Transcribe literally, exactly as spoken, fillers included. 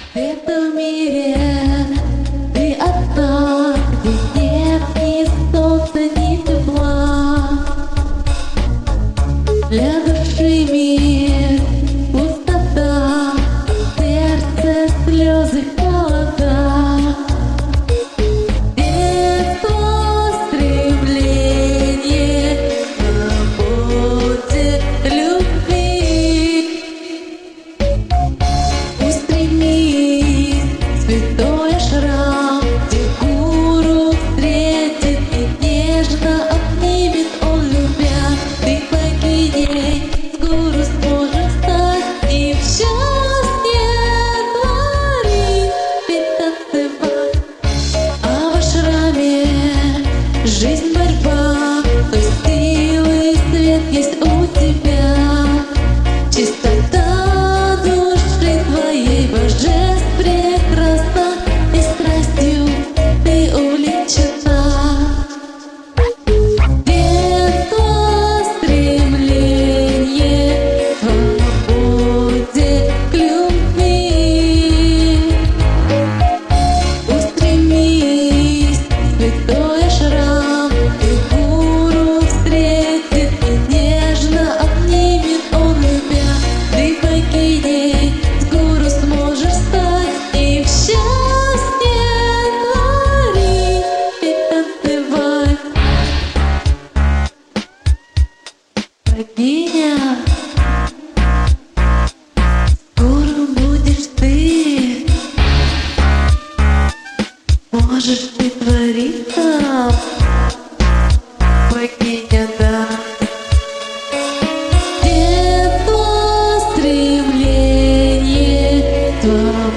В этом мире ты одна, где нет ни солнца, ни тепла. Для души мир пустота, в сердце слезы, холода. Детство, стремление к свободе, любви. Устремись, святой ашрам, где гуру встретит и нежно обнимет он, любя. Ты богиней с гуру сможешь стать и в счастье творить, ведь танцевать. А в ашраме жизнь, борьба, но силы и свет есть у тебя. Чистота души твоей божеств прекрасна, и страстью ты увлечена. Детство, стремление к свободе, к любви. Устремись, святой ашрам, где гуру встретит и нежно обнимет он, любя. Ты богиней с гуру сможешь стать и в счастье творить, ведь танцевать. Богиня, гуру будешь ты, можешь ты творить там, богиня, да. Детство, стремление, твое.